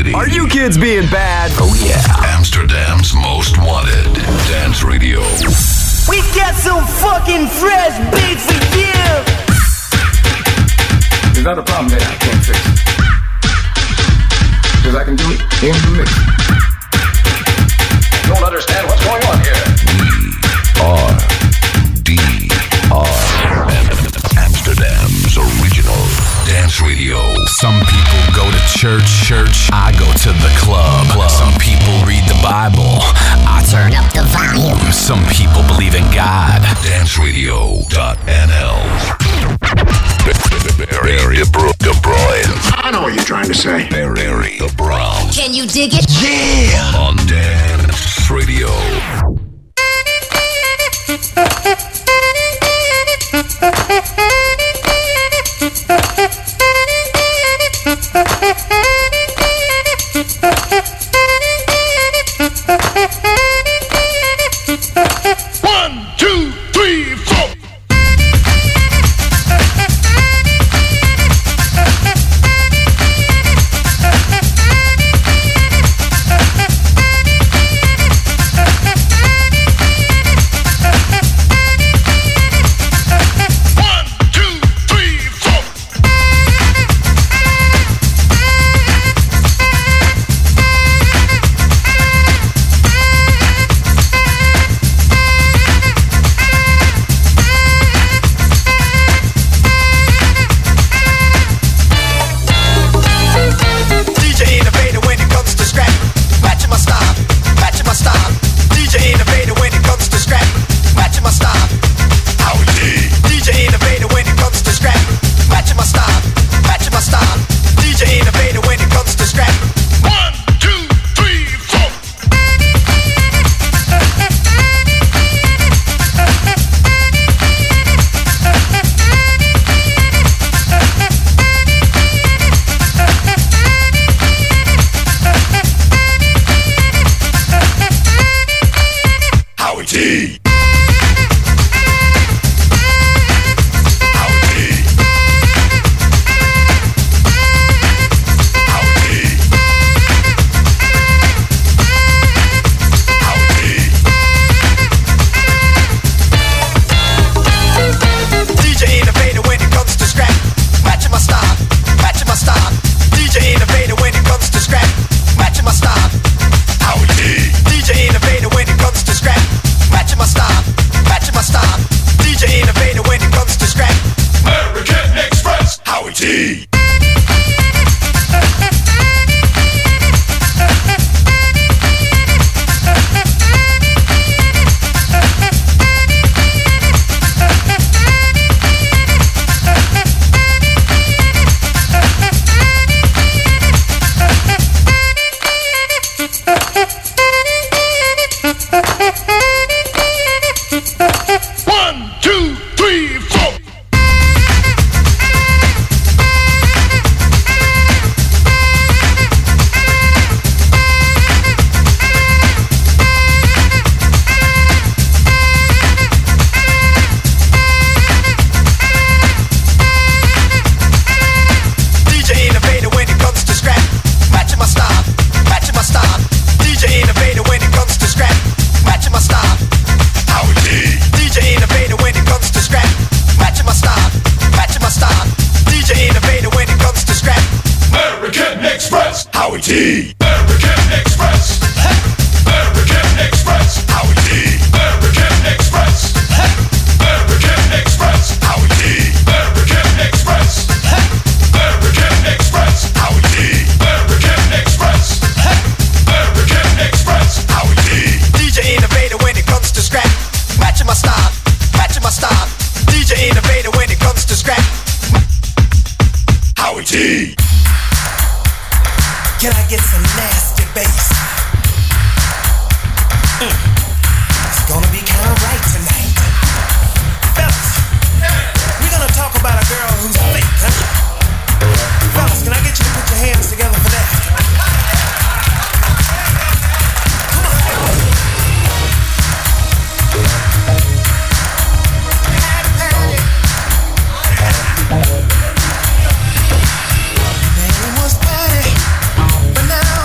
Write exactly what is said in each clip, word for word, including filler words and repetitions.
City. Are you kids being bad? Oh yeah. Amsterdam's most wanted dance radio. We got some fucking fresh beats for you. There's not a problem that I can't fix. Because I can do it in the mix. Don't understand what's going on here. We are D R Amsterdam's original dance radio. Some people go to church, church. I go to the club. club. Some people read the Bible. I turn up the volume. Some people believe in God. dance radio dot N L. Barry De Bruyne. I know what you're trying to say. Barry De Brown. Can you dig it? Yeah! On Dance Radio. One, two, three, four. But now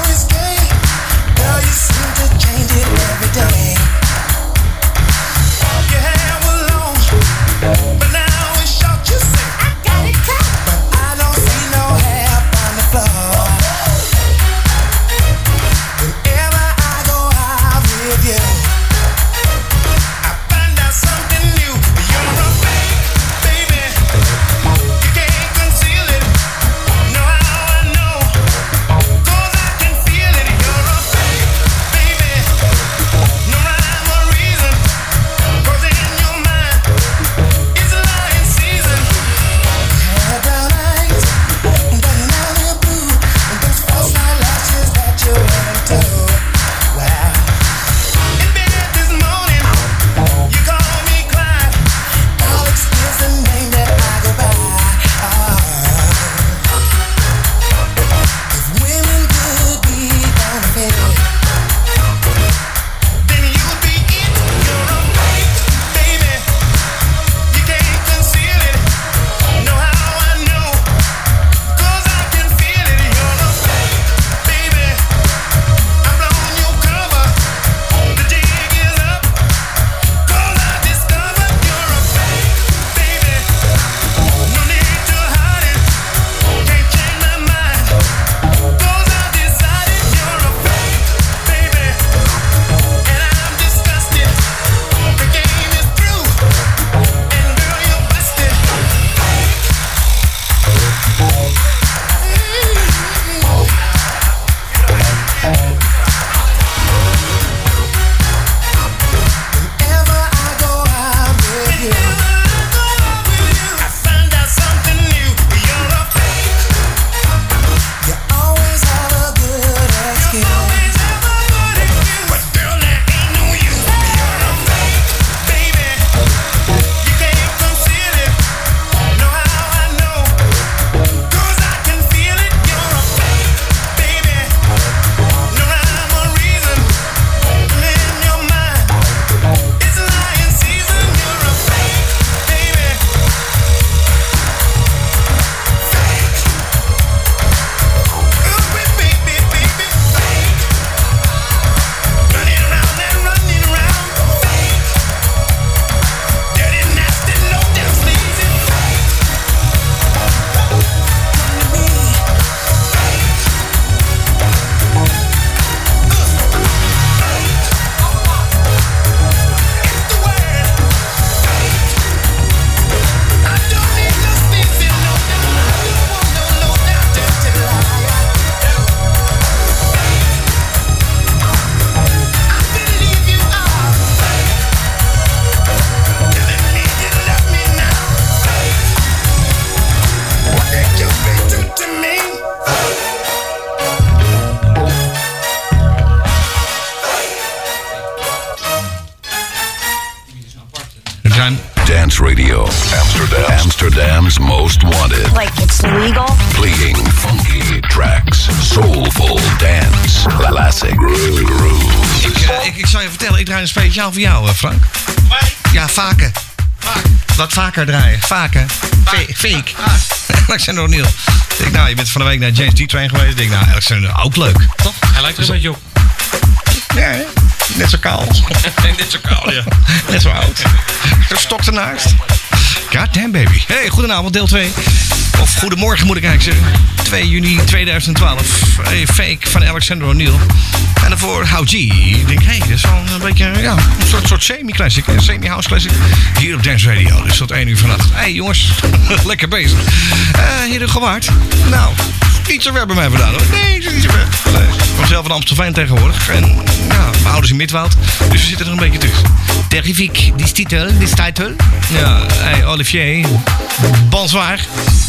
Britain's most wanted. Like it's legal? Playing funky tracks, soulful dance, classic groove. Ik, uh, ik, ik zal je vertellen, ik draai een speciaal voor jou, uh, Frank. Ja, vaker. Wat vaker draaien. Vaker. Fake. Fake. Alexander O'Neal. Ik denk, nou, je bent van de week naar James D-Train geweest. Ik denk, nou, Alexander, ook leuk. Toch? Hij lijkt er een beetje op. Ja, hè? Net zo kaal. Net zo kaal, ja. Net zo oud. Er stokt ernaast. God damn, baby. Hey, goedenavond, deel twee. Of goedemorgen moet ik eigenlijk zeggen. twee juni tweeduizend twaalf. Hey, Fake van Alexander O'Neal. En daarvoor How G. Ik denk, hé, hey, dat is wel een beetje, ja, een soort, soort semi-classic. Een semi-house classic. Hier op Dance Radio. Dus tot één uur vannacht. Hé, hey, jongens. Lekker bezig. Uh, hier gewaard. Nou, niet zo ver bij mij vandaan, hoor. Nee, ik zit niet zo ver. Nee, ik kom zelf van Amstelveen tegenwoordig. En ja, mijn ouders in Midwoud. Dus we zitten er een beetje tussen. Terrifique. Die titel. Die titel. Ja, hey, Olivier. Bonsoir.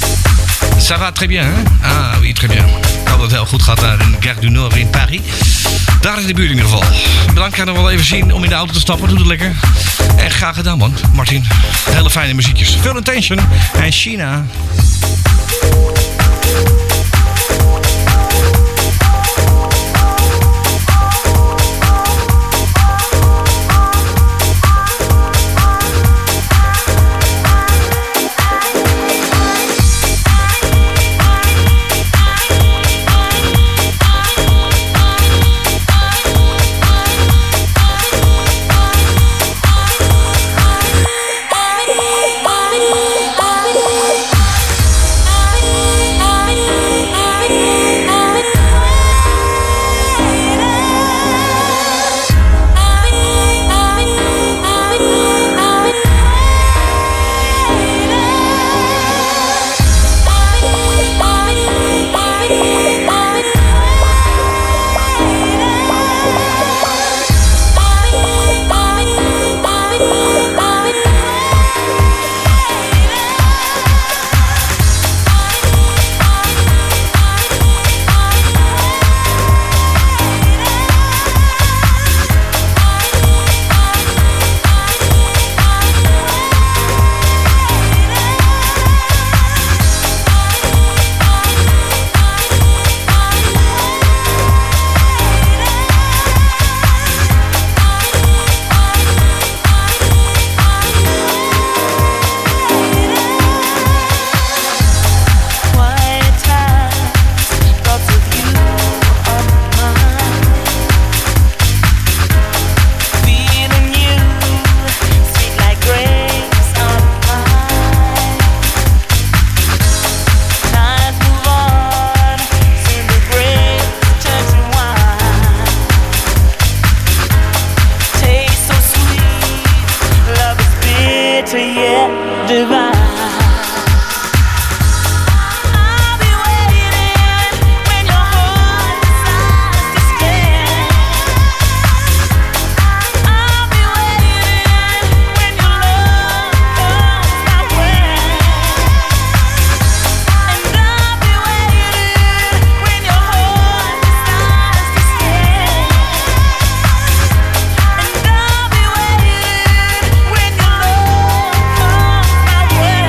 Ça va très bien, hè? Ah, oui, très bien. Ik hoop dat het heel goed gaat daar in Gare du Nord in Paris. Daar is de buurt in ieder geval. Bedankt, kan er wel even zien om in de auto te stappen. Doe het lekker. En graag gedaan, man. Martin, hele fijne muziekjes. Full Intention en China. When your love comes my way.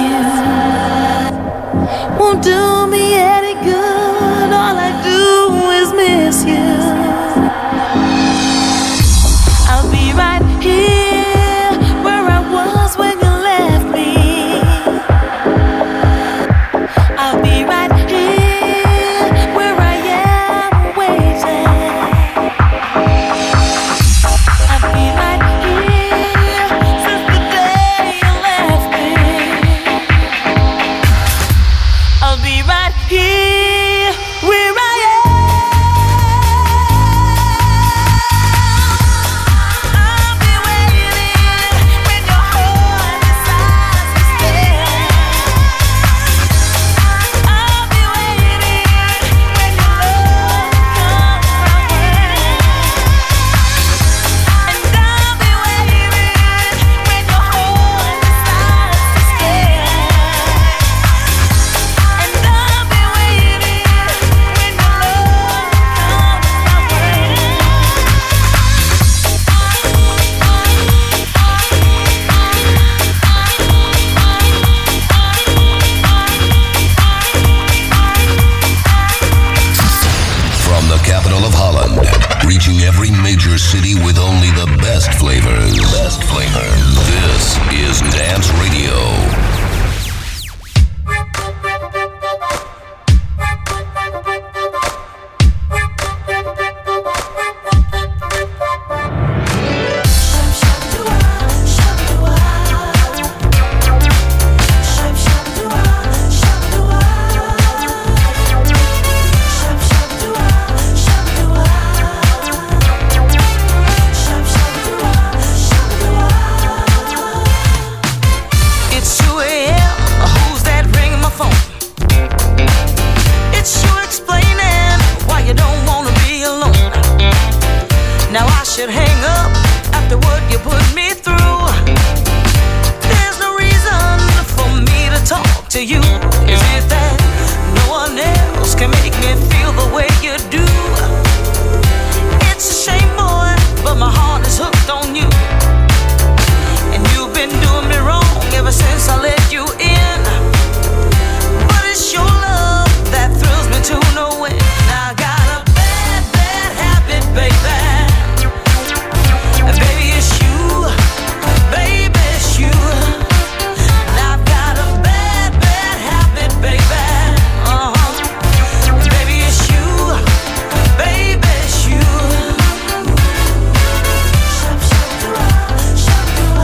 you won't do me any good. All I do is miss you. I'll be right here where I was when you left me. I'll be right here where I am waiting. I'll be right here since the day you left me. I'll be right here where I am. I'll be waiting when your heart decides to stay. I'll be waiting when your love comes my way. And I'll be waiting when your heart decides to stay. And I'll be waiting when your love comes my way. From the capital of Holland, reaching every major city with only the best flavors. Best flavors. This is Dance Radio. It's two a.m. Who's that ringing my phone? It's you explaining why you don't wanna be alone. Now I should hang up after what you put me through. There's no reason for me to talk to you. Is it that no one else can make me feel the way you do? It's a shame, boy, but my heart is hooked on you. And you've been doing me wrong ever since I let you in. But it's your love that thrills me to no end. Now I got a bad, bad habit, baby. And baby, it's you. Baby, it's you. Now I've got a bad, bad habit, baby. Uh-huh. Baby, it's you. Baby, it's you. Shop, shop, do-I, shop, do-I.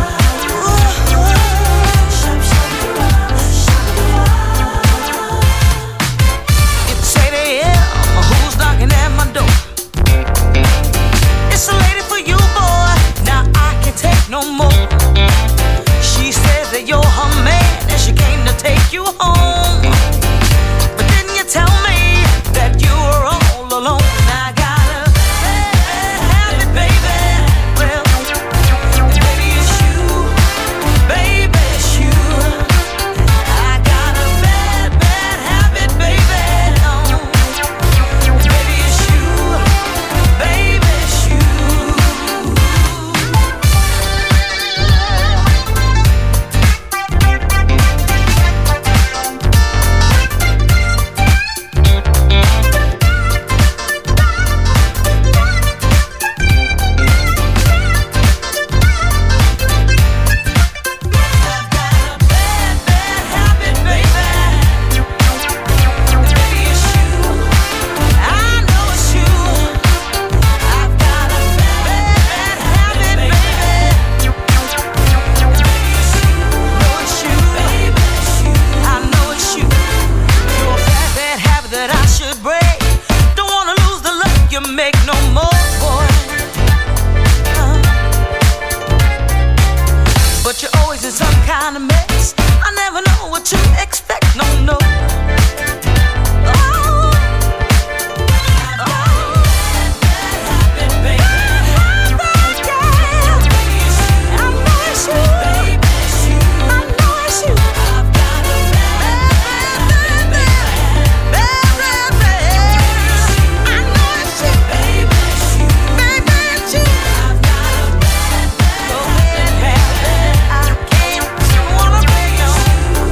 It's eight a.m. Who's knocking at my door? It's a lady for you, boy. Now I can't take no more. She says that you're her man and she came to take you home. But didn't you tell me that you were all alone? Now I got a bad, bad habit, baby. Well, baby, it's you. Baby, it's you. I got a bad, bad habit, baby. Oh, baby, it's you. Baby, it's you. I've got a bad, bad habit, baby. Baby, it's you. I know it's you. I've got a bad, bad habit, baby. Baby, it's you. Know it's you. Baby, it's you. I know it's you. You're a bad, bad habit that I should break. Don't wanna lose the love you make no more, boy. Uh. But you're always in some kind of mess. I never know what to expect, no, no. Oh. Oh. Bad habit, baby. Bad, yeah. I know it's you. Baby, it's you. I know it's you. I've got a bad, bad, bad, bad, bad, bad. I know it's you. Baby, it's you. Baby, it's you. I've got a bad, bad, bad habit. I can't wanna break no.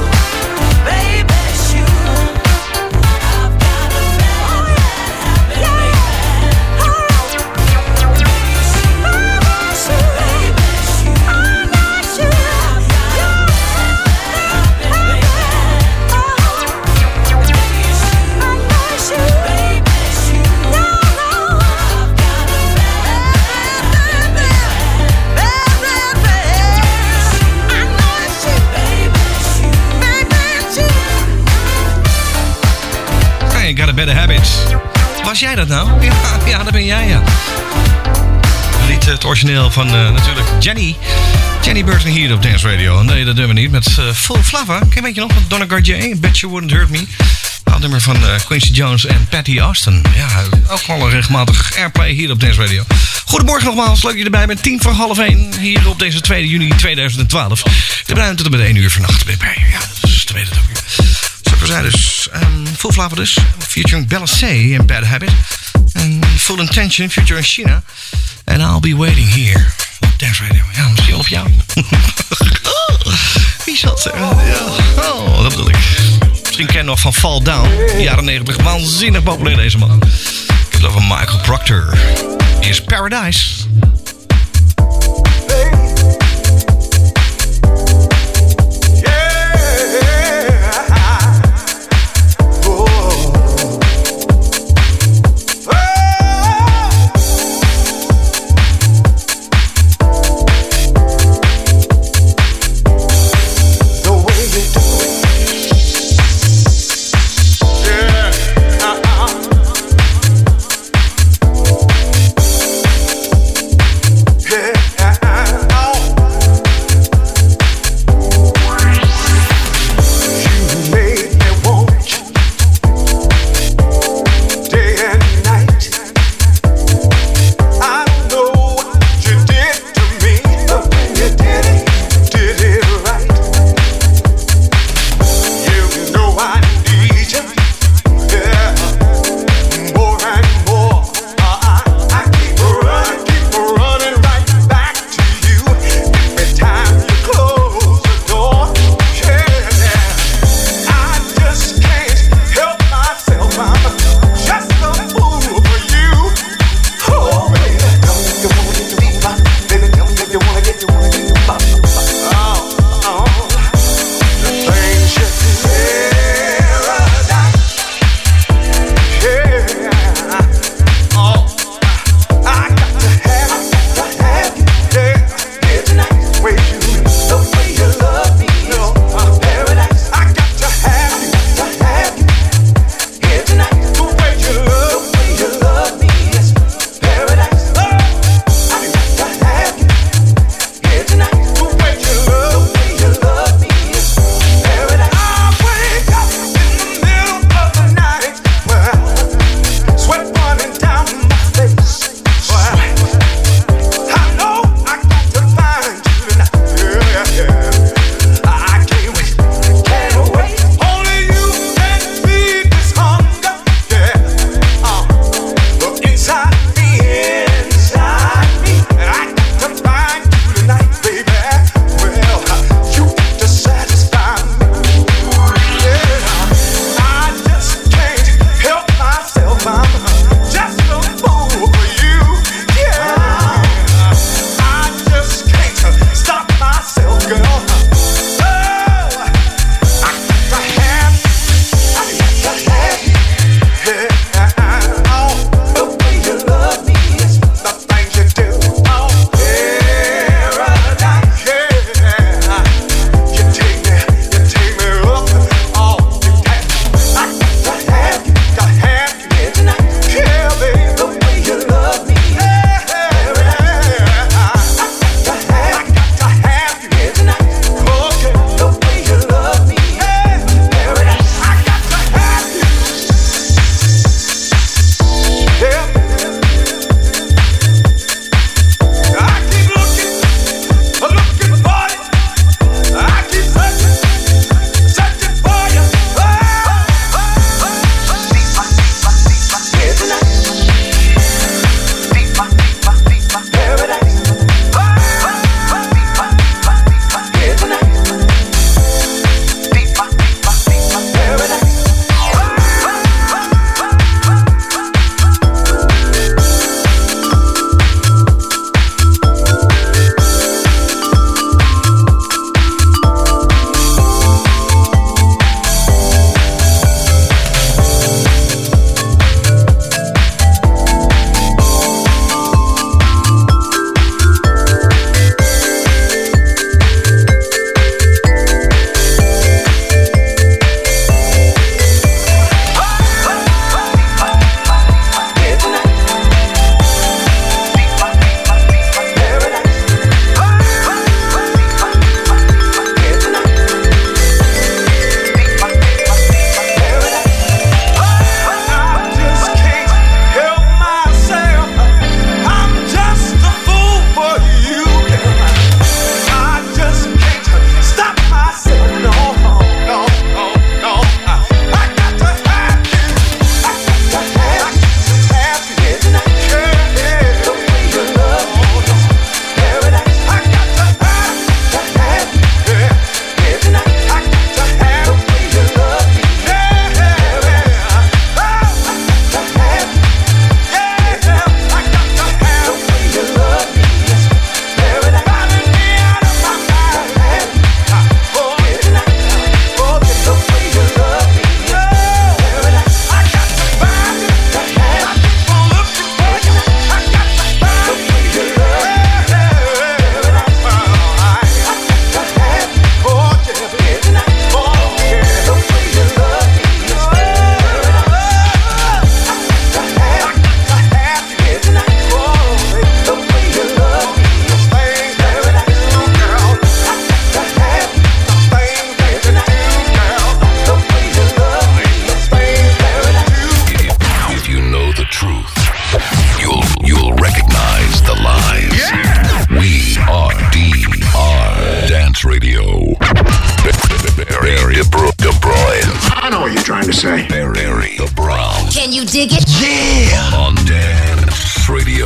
met Bad Habits. Was jij dat nou? Ja, ja, dat ben jij, ja. Lied het origineel van uh, natuurlijk Jenny. Jenny Burton hier op Dance Radio. Nee, dat doen we niet. Met uh, Full Flava. Ken weet je nog? Van Donna Gardjier. Bet You Wouldn't Hurt Me. Het nummer van uh, Quincy Jones en Patty Austin. Ja, ook gewoon regelmatig airplay hier op Dance Radio. Goedemorgen nogmaals. Leuk dat je erbij bent. Tien voor half één. Hier op deze tweede juni tweeduizend twaalf. De bruin tot en met één uur vannacht ben ik bij. Ja, dus te weten het ook weer. Zoals we dus. Um, Full Flava dus. Featuring Bella C en Bad Habit. En Full Intention featuring Sheena. And I'll be waiting here. Dance Radio. Ja, misschien wel op jou. Wie zat er? Ja. Oh, dat bedoel ik. Misschien ken je nog van Fall Down. Jaren negentig. Waanzinnig populair deze man. Ik heb het over Michael Proctor. Hier is Paradise. are you trying to say? Barry the Brown. Can you dig it? Yeah! On Dance Radio.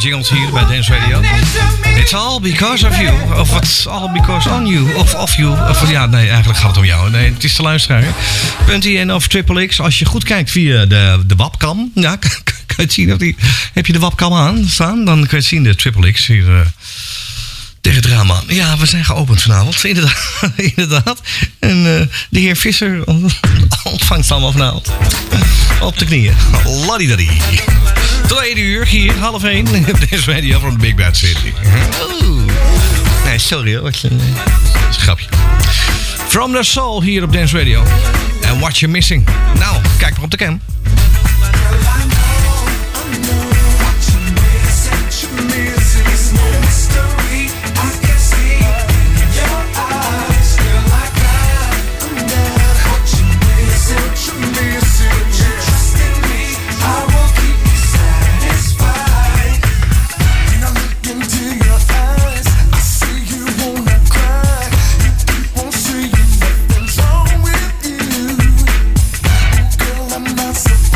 jingles hier bij Dance Radio. It's all because of you. Of it's all because on you. Of of you. Of, ja, nee, eigenlijk gaat het om jou. Nee, het is de luisteraar. Punt I N of Triple X. Als je goed kijkt via de, de webcam. Ja, kan je het zien? Of die, heb je de webcam aan staan? Dan kun je het zien, de Triple X hier... Uh, tegen het raam aan. Ja, we zijn geopend vanavond. Inderdaad. inderdaad. En uh, de heer Visser ontvangt allemaal vanavond. Op de knieën. Laddie-daddie. Tweede uur, hier, half één. Dance Radio from the Big Bad City. Oeh. Nee, sorry hoor. Dat is een grapje. From the Soul hier op Dance Radio. And what you're missing. Nou, kijk maar op de cam. So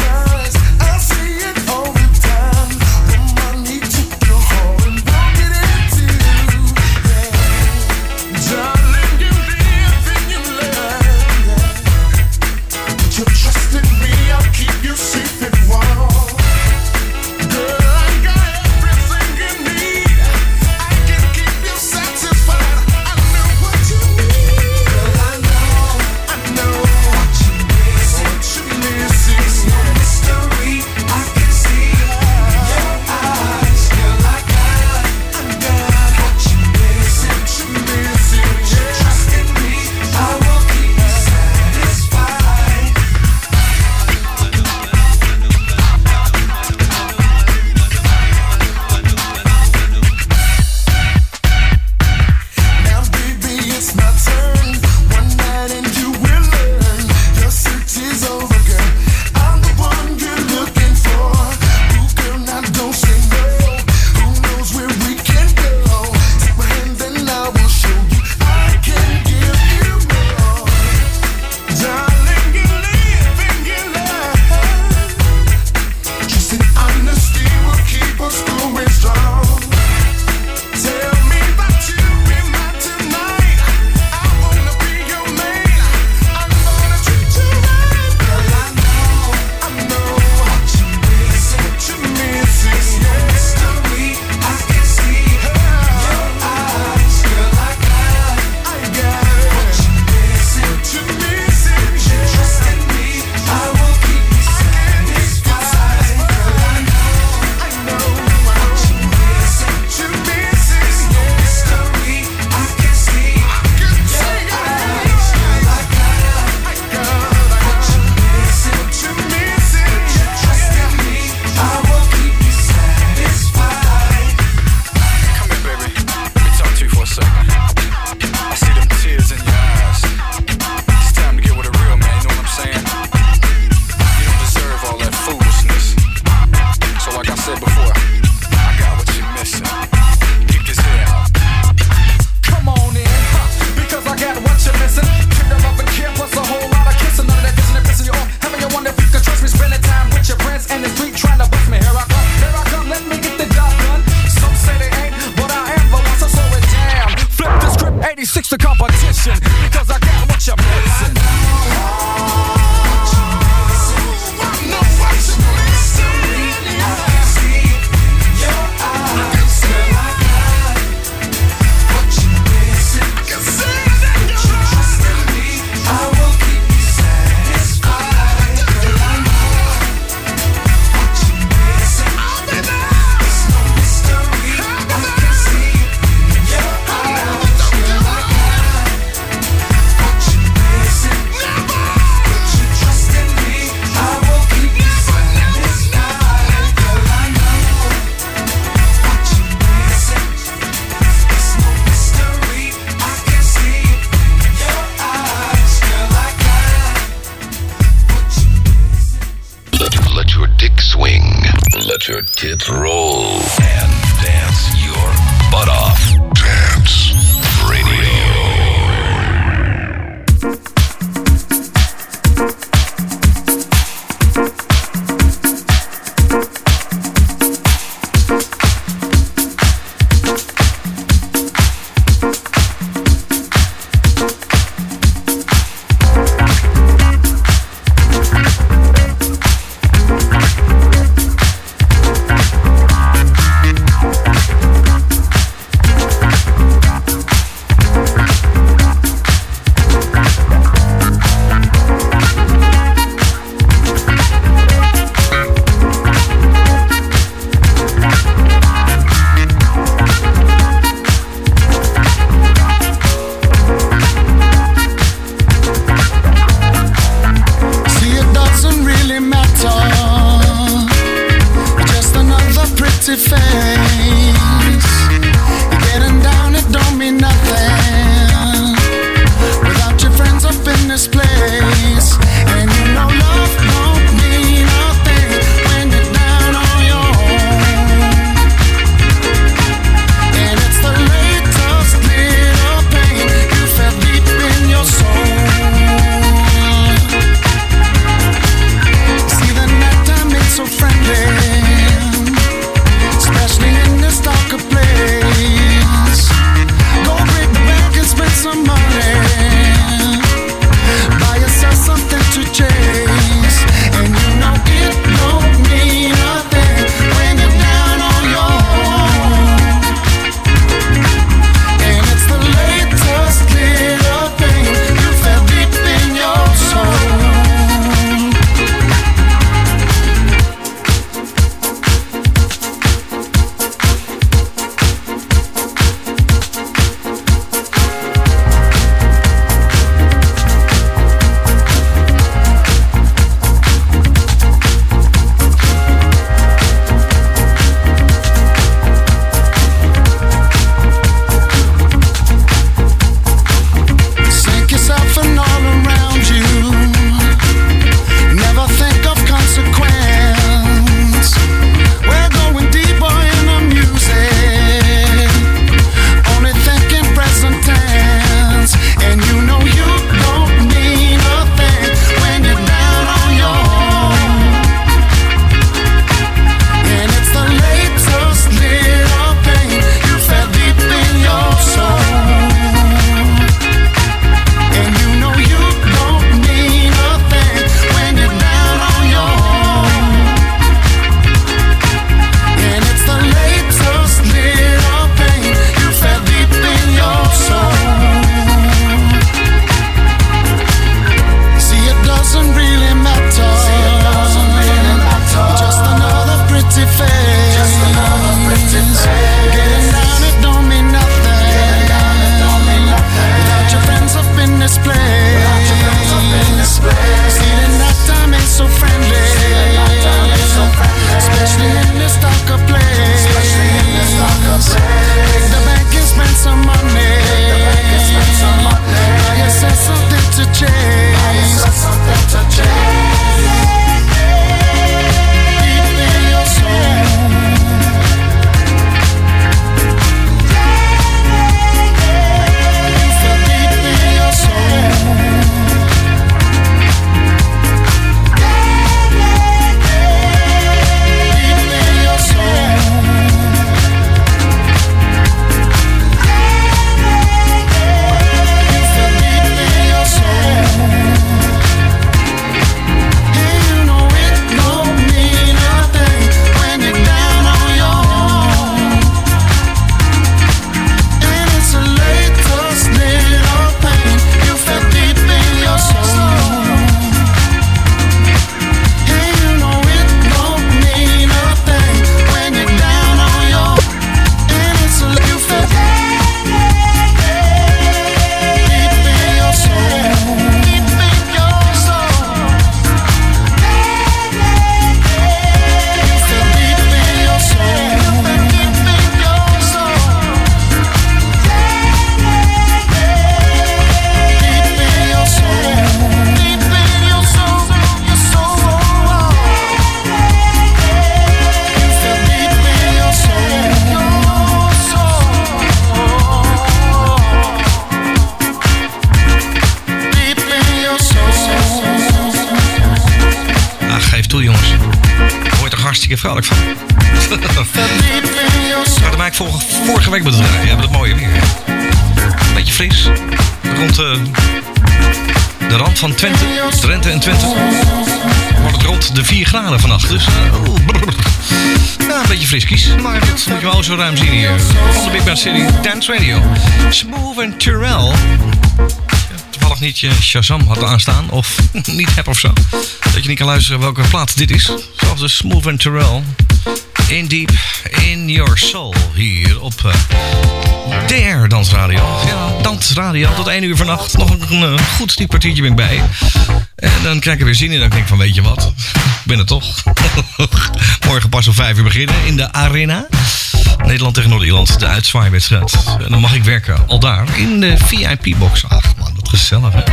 vrolijk van. Maar dat maak ik vorige, vorige week met het draaien. Ja, met het mooie weer. Een beetje fris. Rond uh, de rand van Twente. Drenthe en Twente. Wordt het rond de vier graden vannacht. Dus uh, ja, een beetje friskies. Maar dat moet je wel zo ruim zien hier. Van de Big Bad City Dance Radio. Smooth en Terrell. Toevallig niet je Shazam had aanstaan. Of niet heb of zo. Dat je niet kan luisteren welke plaat dit is. Zoals de Smooth en Terrell. In Deep in Your Soul. Hier op uh, D R Dansradio. Ja, Dansradio tot één uur vannacht. Nog een, een, een goed diep kwartiertje ben ik bij. En dan krijg ik er weer zin in. En dan denk ik van, weet je wat? Ik ben er toch. Morgen pas om vijf uur beginnen in de Arena. Nederland tegen Noord-Ierland. De uitzwaaiwedstrijd. En dan mag ik werken al daar. In de V I P-box. Ach man, wat gezellig hè.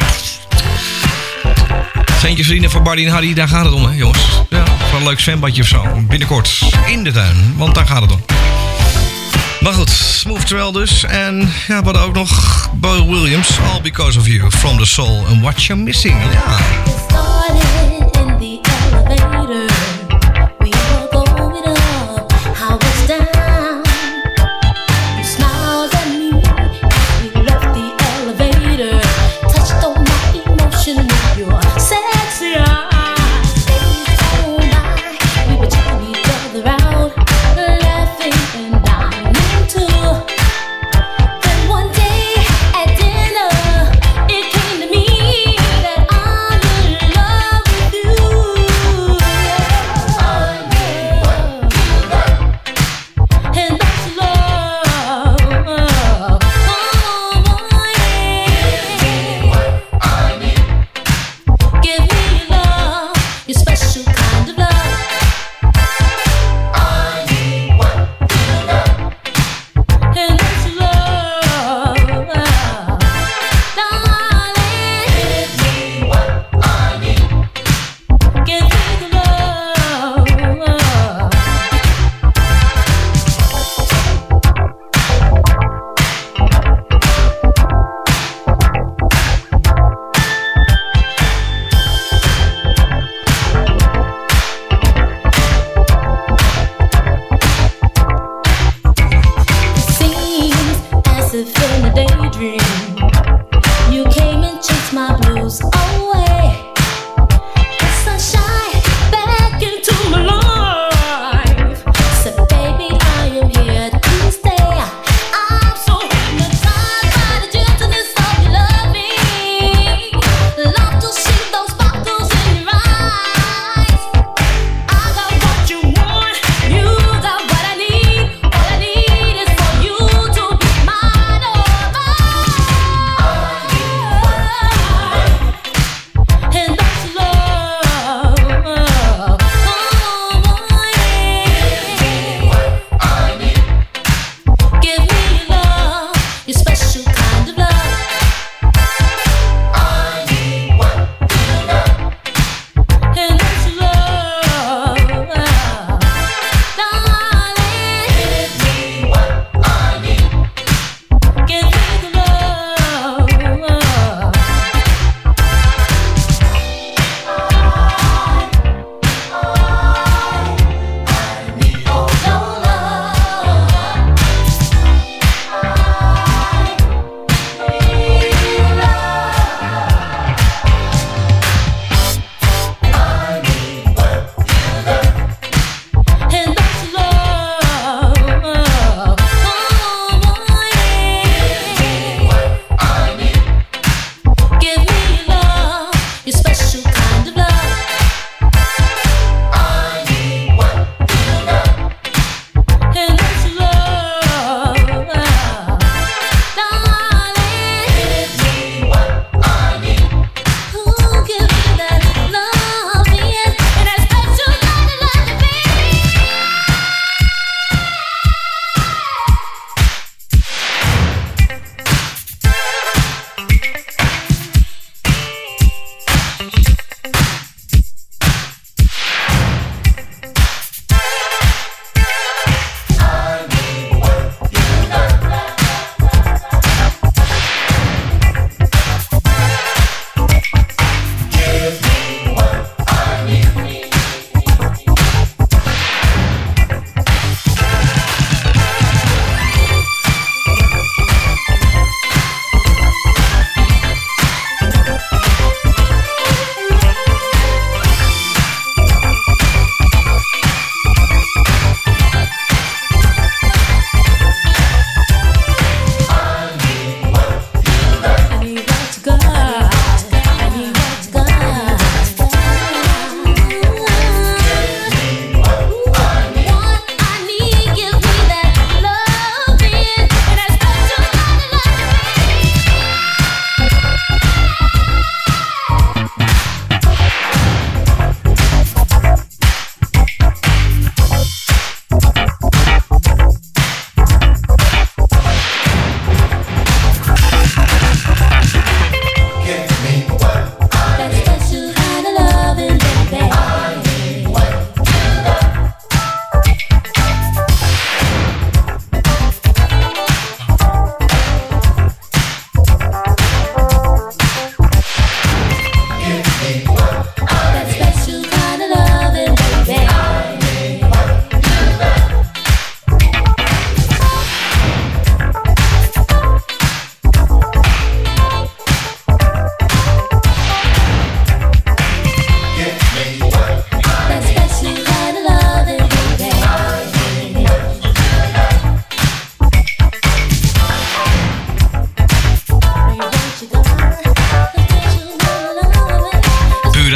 Centjes verdienen voor Bardi en Hardy, daar gaat het om, hè, jongens. Ja, voor een leuk zwembadje of zo. Binnenkort in de tuin, want daar gaat het om. Maar goed, Smooth Terrell dus. En ja, we hadden ook nog Bo Williams. All Because of You, From the Soul. And What You're Missing, ja.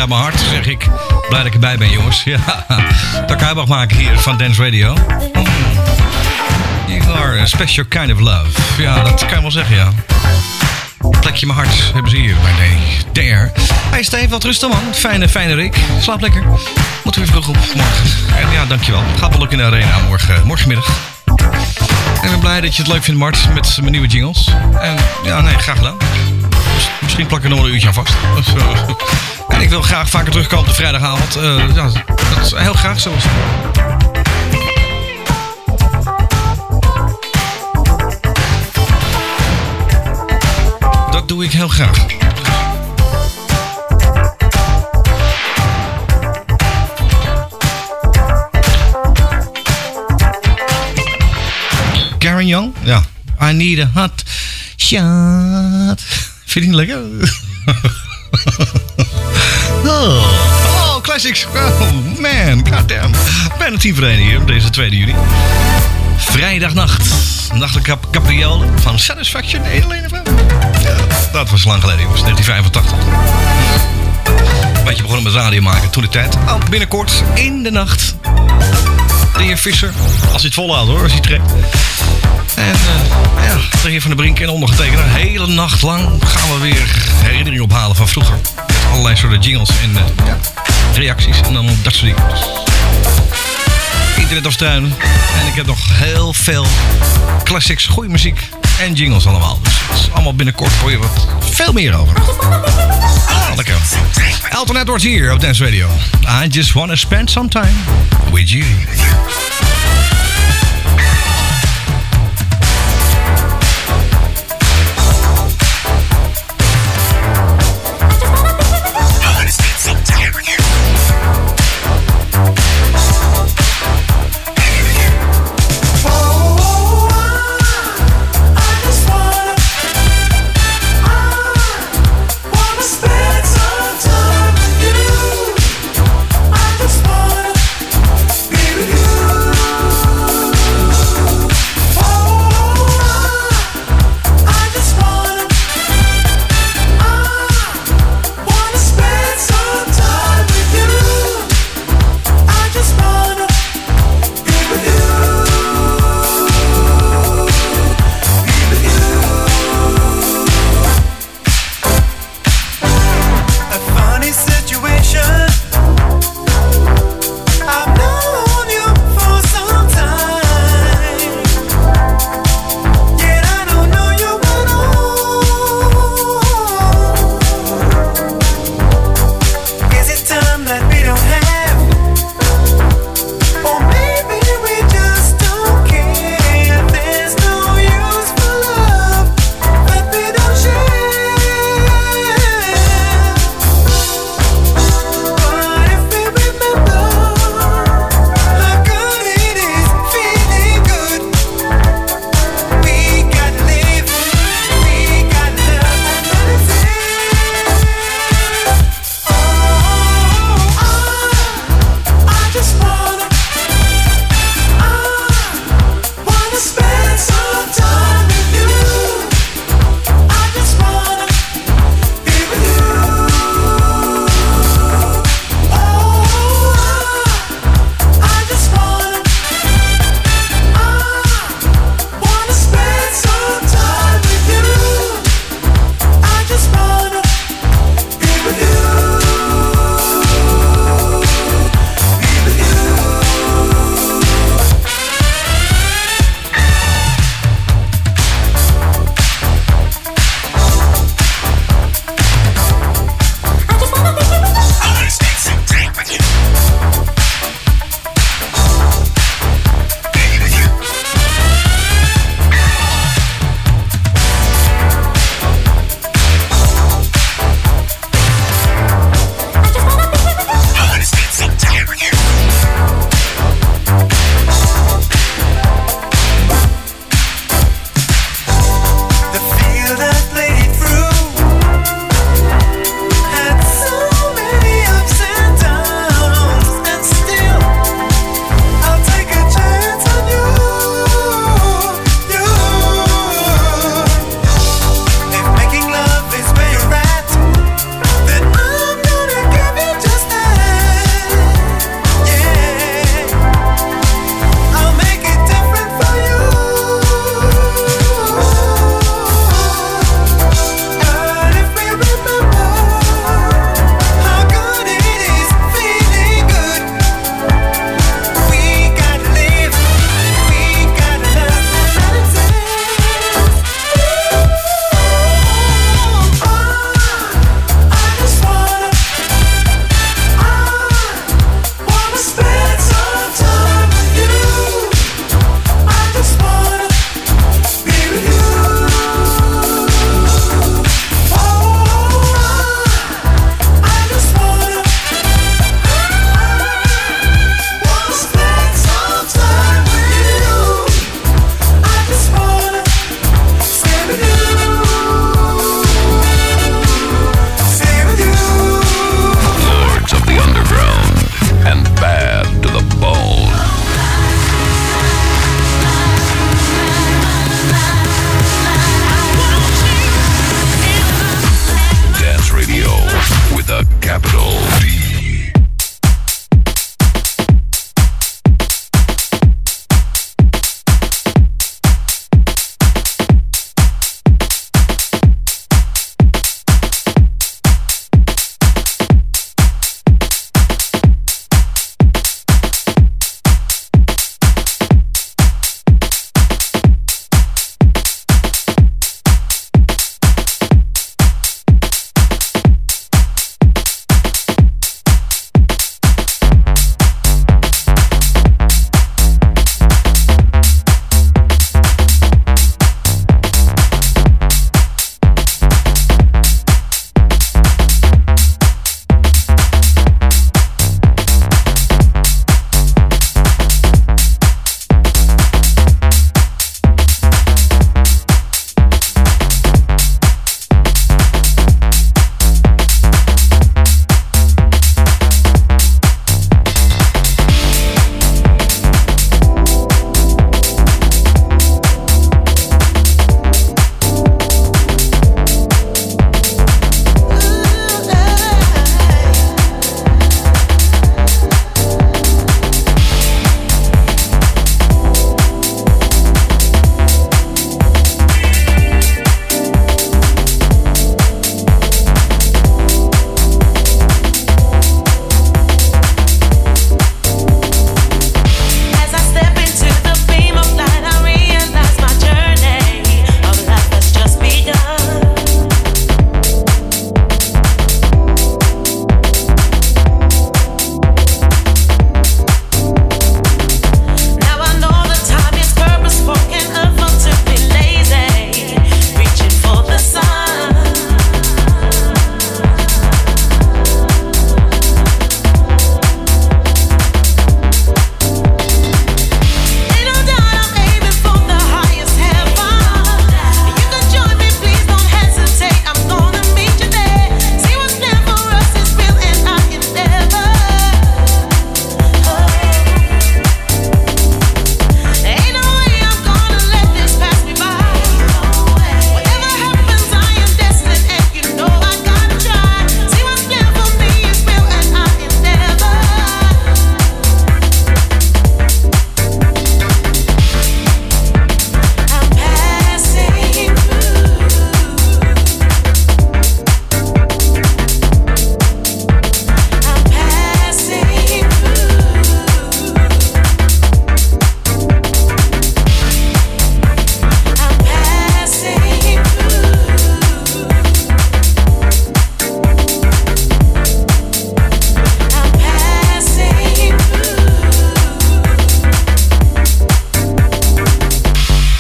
uit mijn hart, zeg ik. Blij dat ik erbij ben, jongens. Ja, dat kan je mag maken hier van Dance Radio. Mm. You are a special kind of love. Ja, dat kan je wel zeggen, ja. Plekje in mijn hart hebben ze hier bij D R. Hey Steve, wat rustig man. Fijne, fijne Rick. Slaap lekker. Moet weer vroeg op morgen. En ja, dankjewel. Gaat wel lukken in de arena morgen, morgenmiddag. En ik ben blij dat je het leuk vindt, Mart, met mijn nieuwe jingles. En ja, nee, graag gedaan. Dus misschien plak ik er nog een uurtje aan vast. Dus, uh, en ik wil graag vaker terugkomen op de vrijdagavond. Uh, ja, dat is heel graag zoals. Dat doe ik heel graag. Karen Young? Ja. I need a hot shot. Vind je het niet lekker? oh. oh, classics. Oh, man. Goddamn. Bijna tien voor één hier op deze tweede juni. Vrijdagnacht. Nachtelijke cap- capriolen van Satisfaction. Eén alleen of ja, dat was lang geleden, jongens. negentien vijfentachtig. Een beetje begonnen met radio maken toen de tijd. Oh, binnenkort in de nacht. De heer Visser. Als hij het volhoudt hoor, als hij trekt. En uh, ja, de heer Van der Brink en ondergetekende. Een hele nacht lang gaan we weer herinneringen ophalen van vroeger. Met allerlei soorten jingles en uh, ja, reacties en dan dat soort dingen. Dus internet afstruinen. En ik heb nog heel veel classics, goede muziek en jingles allemaal. Dus het is allemaal binnenkort hoor je wat veel meer over. Ah, lekker. Elton Edwards hier op Dance Radio. I just wanna spend some time with you. Spend some time with you.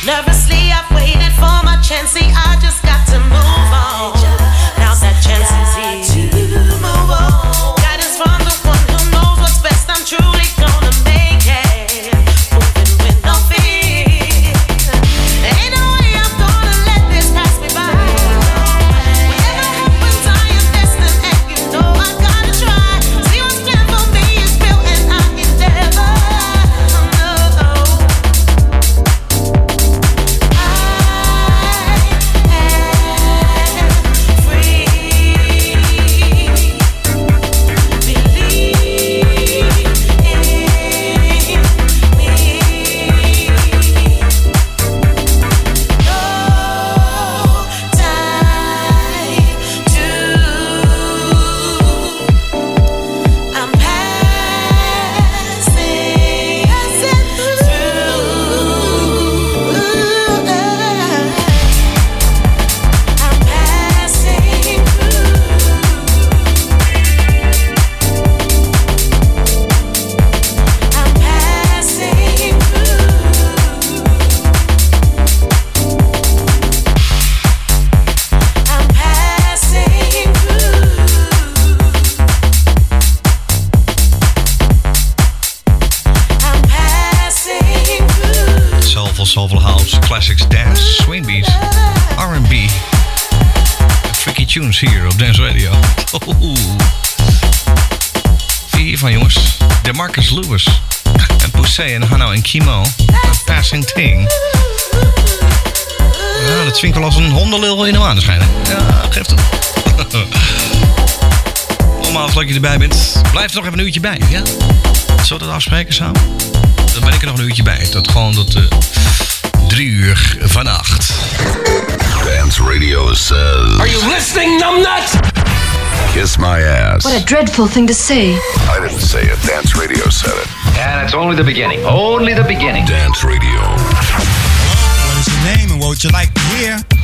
Nervously, I've waited for my chance. See, I just got to move on. Now that chance is here to move on. Guidance from the one who knows what's best. I'm truly gonna make it. Moving with no fear. Ain't no way I'm gonna let this pass me by. Whatever happens, I am destined, and you know I gotta try. See what's planned for me is real, and I endeavor. Soulful house, classics, dance, swing beats, R and B. Freaky tunes hier op Dance Radio. Oh. Vier van jongens. DeMarcus Lewis. En Poussey en Hanno en Kimo. A Passing Thing. Ja, dat zwingt wel als een hondenlul in de maneschijn. Ja, geeft het. Nogmaals, leuk dat je erbij bent. Blijf er nog even een uurtje bij. Ja? Zullen we dat afspreken samen? Dan ben ik er nog een uurtje bij. Dat gewoon tot uh, drie uur vannacht. Dance Radio says... Are you listening, numbnut? Kiss my ass. What a dreadful thing to say. I didn't say it. Dance Radio said it. And it's only the beginning. Only the beginning. Dance Radio. Hello, what is your name and what would you like to hear?